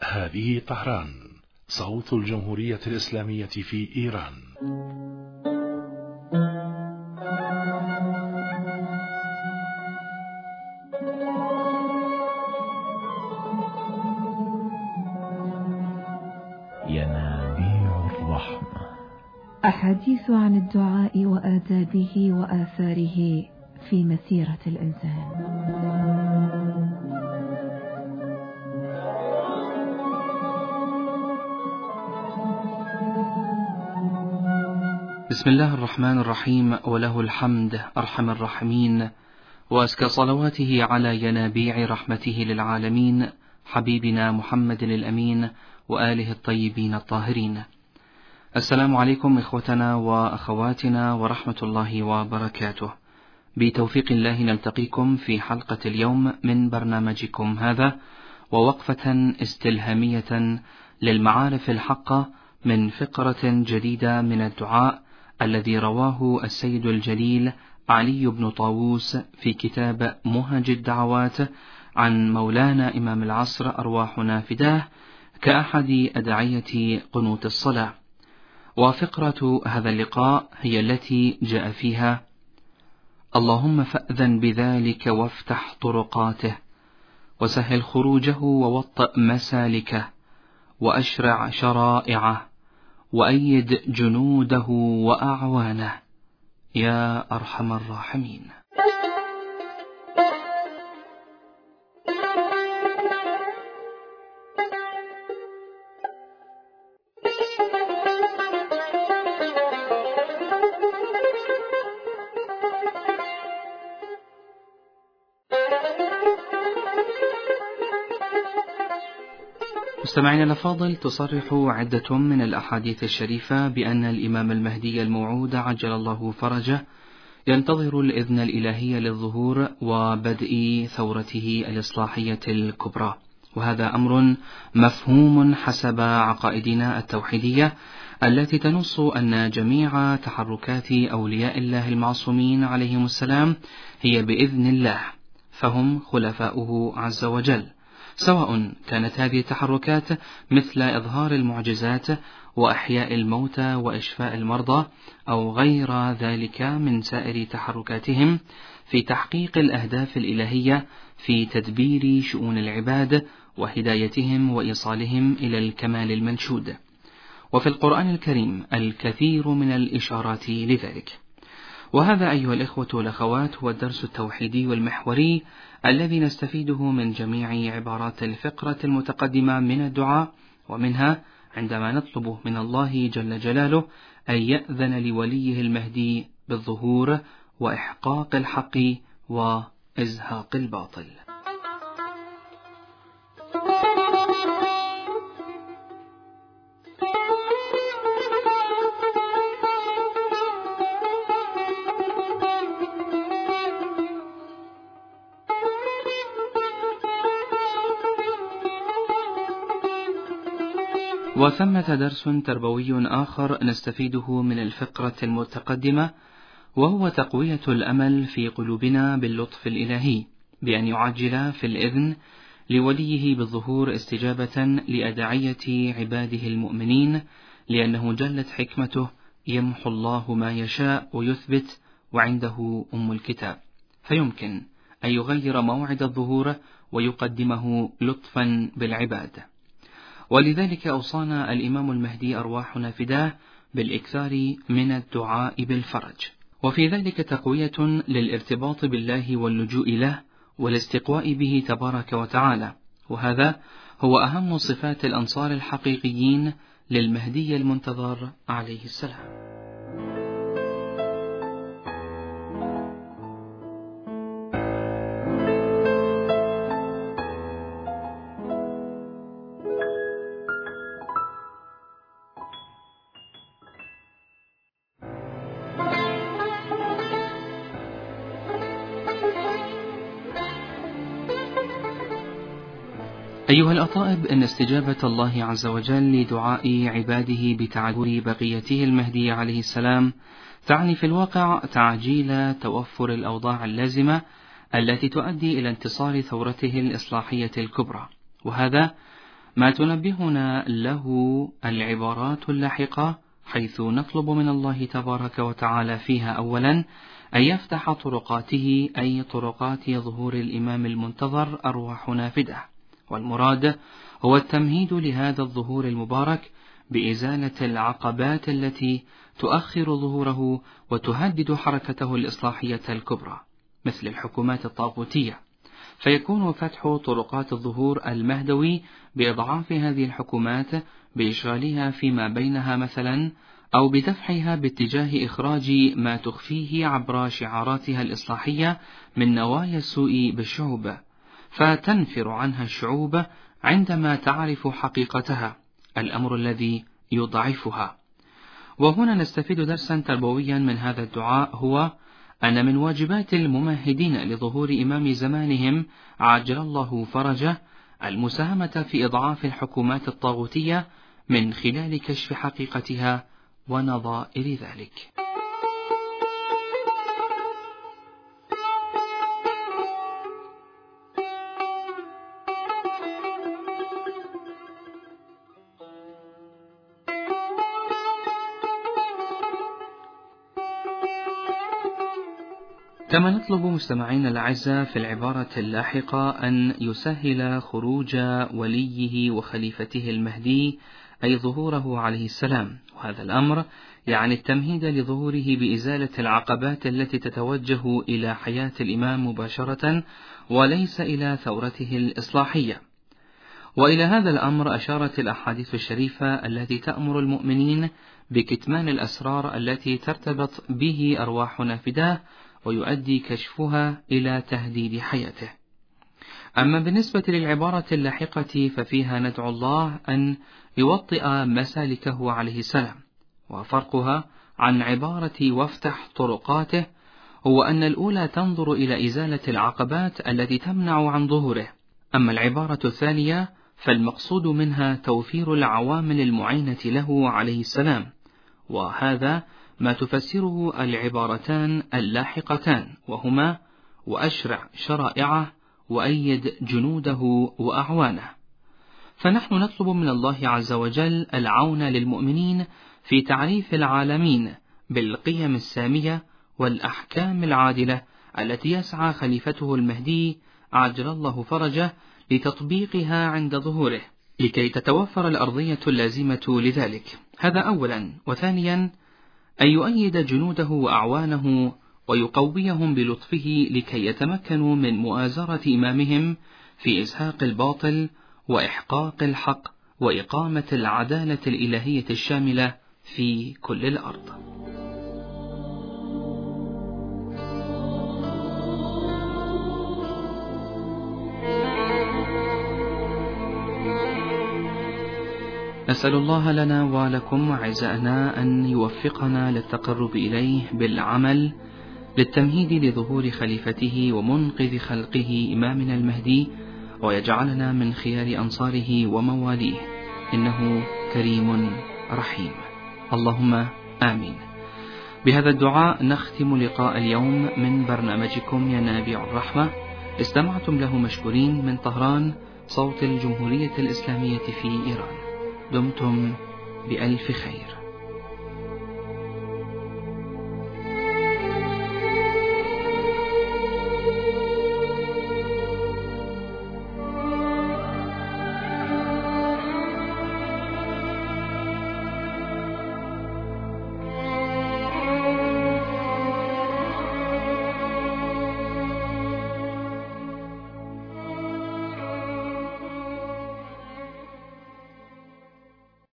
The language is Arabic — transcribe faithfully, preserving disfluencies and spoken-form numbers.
هذه طهران، صوت الجمهورية الإسلامية في إيران. ينابيع الرحمة، أحاديث عن الدعاء وآدابه وآثاره في مسيرة الإنسان. بسم الله الرحمن الرحيم، وله الحمد أرحم الراحمين، وأزكى صلواته على ينابيع رحمته للعالمين حبيبنا محمد الأمين وآله الطيبين الطاهرين. السلام عليكم إخوتنا وأخواتنا ورحمة الله وبركاته. بتوفيق الله نلتقيكم في حلقة اليوم من برنامجكم هذا، ووقفة استلهامية للمعارف الحقة من فقرة جديدة من الدعاء الذي رواه السيد الجليل علي بن طاووس في كتاب مهج الدعوات عن مولانا إمام العصر أرواحنا فداه كأحد أدعية قنوت الصلاة. وفقرة هذا اللقاء هي التي جاء فيها: اللهم فأذن بذلك وافتح طرقاته، وسهل خروجه ووطئ مسالكه، وأشرع شرائعه، وأيد جنوده وأعوانه يا أرحم الراحمين. مستمعينا الأفاضل، تصرح عدة من الأحاديث الشريفة بأن الإمام المهدي الموعود عجل الله فرجه ينتظر الإذن الإلهي للظهور وبدء ثورته الإصلاحية الكبرى، وهذا أمر مفهوم حسب عقائدنا التوحيدية التي تنص أن جميع تحركات أولياء الله المعصومين عليهم السلام هي بإذن الله، فهم خلفاؤه عز وجل، سواء كانت هذه التحركات مثل إظهار المعجزات وأحياء الموتى وإشفاء المرضى، أو غير ذلك من سائر تحركاتهم في تحقيق الأهداف الإلهية في تدبير شؤون العباد وهدايتهم وإيصالهم إلى الكمال المنشود. وفي القرآن الكريم الكثير من الإشارات لذلك. وهذا أيها الإخوة والأخوات هو الدرس التوحيدي والمحوري الذي نستفيده من جميع عبارات الفقرة المتقدمة من الدعاء، ومنها عندما نطلب من الله جل جلاله أن يأذن لوليه المهدي بالظهور وإحقاق الحق وإزهاق الباطل. وثمة درس تربوي آخر نستفيده من الفقرة المتقدمة، وهو تقوية الأمل في قلوبنا باللطف الإلهي بأن يعجل في الإذن لوليه بالظهور استجابة لأدعية عباده المؤمنين، لأنه جلت حكمته يمحو الله ما يشاء ويثبت، وعنده أم الكتاب، فيمكن أن يغير موعد الظهور ويقدمه لطفا بالعباد. ولذلك أوصانا الإمام المهدي أرواحنا فداه بالإكثار من الدعاء بالفرج، وفي ذلك تقوية للارتباط بالله واللجوء له والاستقواء به تبارك وتعالى، وهذا هو أهم صفات الأنصار الحقيقيين للمهدي المنتظر عليه السلام. أيها الأطائب، إن استجابة الله عز وجل لدعاء عباده بتعذر بقيته المهدي عليه السلام تعني في الواقع تعجيل توفر الأوضاع اللازمة التي تؤدي إلى انتصار ثورته الإصلاحية الكبرى، وهذا ما تنبهنا له العبارات اللاحقة، حيث نطلب من الله تبارك وتعالى فيها أولا أن يفتح طرقاته، أي طرقات ظهور الإمام المنتظر، أرواح نافدة، والمراد هو التمهيد لهذا الظهور المبارك بإزالة العقبات التي تؤخر ظهوره وتهدد حركته الإصلاحية الكبرى مثل الحكومات الطاغوتية، فيكون فتح طرقات الظهور المهدوي بإضعاف هذه الحكومات بإشغالها فيما بينها مثلا، أو بدفعها باتجاه إخراج ما تخفيه عبر شعاراتها الإصلاحية من نوايا السوء بالشعوب، فتنفر عنها الشعوب عندما تعرف حقيقتها، الأمر الذي يضعفها. وهنا نستفيد درسا تربويا من هذا الدعاء، هو أن من واجبات الممهدين لظهور إمام زمانهم عجل الله فرجه المساهمة في إضعاف الحكومات الطاغوتية من خلال كشف حقيقتها ونظائر ذلك. كما نطلب مستمعين الأعزاء في العبارة اللاحقة أن يسهل خروج وليه وخليفته المهدي، أي ظهوره عليه السلام، وهذا الأمر يعني التمهيد لظهوره بإزالة العقبات التي تتوجه إلى حياة الإمام مباشرة وليس إلى ثورته الإصلاحية. وإلى هذا الأمر أشارت الأحاديث الشريفة التي تأمر المؤمنين بكتمان الأسرار التي ترتبط به أرواح نافداه ويؤدي كشفها إلى تهديد حياته. أما بالنسبة للعبارة اللاحقة ففيها ندعو الله أن يوطئ مسالكه عليه السلام، وفرقها عن عبارة وافتح طرقاته هو أن الأولى تنظر إلى إزالة العقبات التي تمنع عن ظهوره، أما العبارة الثانية فالمقصود منها توفير العوامل المعينة له عليه السلام، وهذا ما تفسره العبارتان اللاحقتان، وهما وأشرع شرائعه وأيد جنوده وأعوانه. فنحن نطلب من الله عز وجل العون للمؤمنين في تعريف العالمين بالقيم السامية والأحكام العادلة التي يسعى خليفته المهدي عجل الله فرجه لتطبيقها عند ظهوره، لكي تتوفر الأرضية اللازمة لذلك. هذا أولا. وثانيا أن يؤيد جنوده وأعوانه ويقويهم بلطفه لكي يتمكنوا من مؤازرة إمامهم في إزهاق الباطل وإحقاق الحق وإقامة العدالة الإلهية الشاملة في كل الأرض. نسأل الله لنا ولكم أعزائنا أن يوفقنا للتقرب إليه بالعمل للتمهيد لظهور خليفته ومنقذ خلقه إمامنا المهدي، ويجعلنا من خيار أنصاره ومواليه، إنه كريم رحيم. اللهم آمين. بهذا الدعاء نختم لقاء اليوم من برنامجكم ينابيع الرحمة، استمعتم له مشكورين من طهران، صوت الجمهورية الإسلامية في إيران. دمتم بألف خير.